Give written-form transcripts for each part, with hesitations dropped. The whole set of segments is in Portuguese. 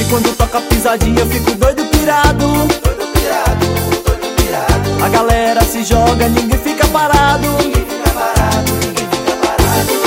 E quando toca pisadinha eu fico doido pirado. Doido pirado, doido pirado. A galera se joga, ninguém fica parado. Ninguém fica parado, ninguém fica parado.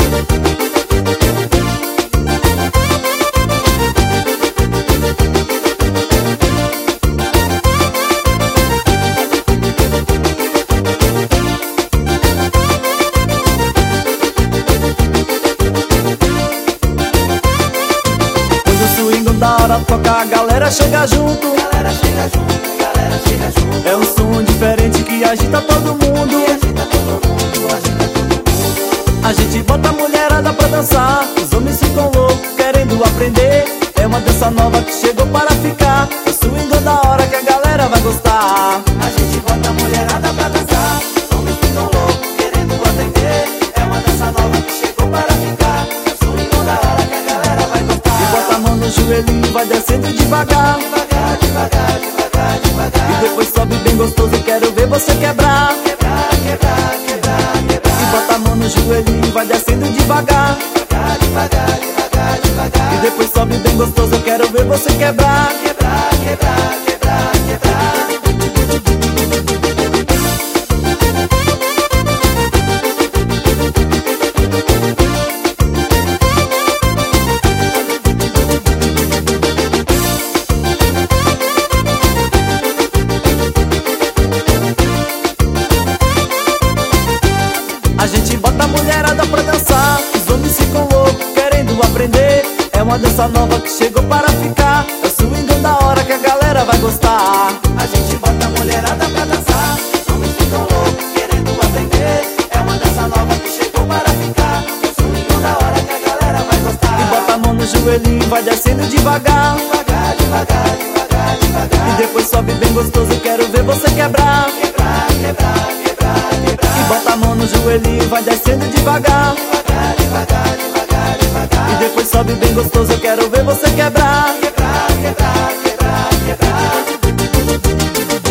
Da hora toca, a galera chega junto. Galera chega junto, galera chega junto. É um som diferente que agita todo mundo. E agita todo mundo, agita todo mundo. A gente bota a mulherada pra dançar. Os homens ficam loucos, querendo aprender. É uma dança nova que chegou para ficar. É o swing da hora que a galera vai gostar. A gente bota a mulherada pra dançar. Os homens ficam loucos, querendo aprender. É uma dança nova que chegou para ficar. É o swing da hora que a galera vai gostar. E bota a mão no joelhinho e vai descendo devagar. Devagar, devagar, devagar, devagar. E depois sobe bem gostoso, eu quero ver você quebrar. Quebrar, quebrar, quebrar, quebrar. E bota a mão no joelhinho e vai descendo devagar. Devagar, devagar, devagar, devagar. E depois sobe bem gostoso, eu quero ver você quebrar. Quebrar, quebrar, quebrar, quebrar. A gente bota a mulherada pra dançar. Os homens ficam loucos, querendo aprender. É uma dança nova que chegou para ficar. É o swing da hora que a galera vai gostar. A gente bota a mulherada pra dançar. Os homens ficam loucos, querendo aprender. É uma dança nova que chegou para ficar. É o swing da hora que a galera vai gostar. E bota a mão no joelhinho e vai descendo devagar. Devagar, devagar, devagar, devagar. E depois sobe bem gostoso, eu quero ver você quebrar. Quebrar, quebrar, quebrar, quebrar. E bota a mão no joelhinho e vai descendo devagar. Devagar, devagar, devagar, devagar. E depois sobe bem gostoso, eu quero ver você quebrar. Quebrar, quebrar, quebrar, quebrar.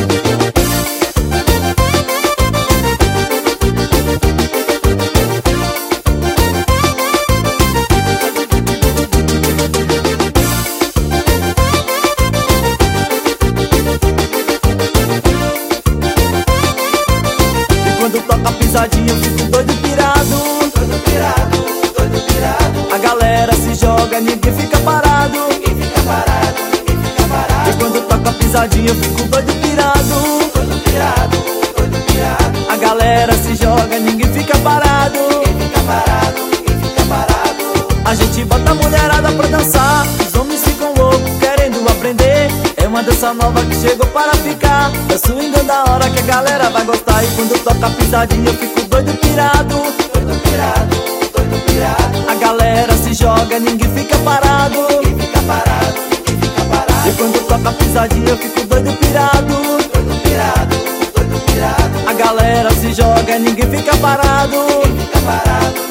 Quando toca pisadinha eu fico doido pirado. Doido pirado, doido pirado. A galera se joga, ninguém fica parado. Ninguém fica parado, ninguém fica parado. E quando toca pisadinha eu fico doido pirado. Doido pirado, doido pirado. A galera se joga, ninguém fica parado. Ninguém fica parado, ninguém fica parado. A gente bota a mulherada pra dançar. Os homens ficam loucos, querendo aprender. É uma dança nova que chegou para ficar. É o swing da hora que a galera vai gostar. E quando toca pisadinha eu fico doido pirado. Doido pirado, doido pirado. A galera se joga, ninguém fica parado. Ninguém fica parado, ninguém fica parado. E quando toca pisadinha eu fico doido pirado. Doido pirado, doido pirado. A galera se joga, ninguém fica parado. Ninguém fica parado.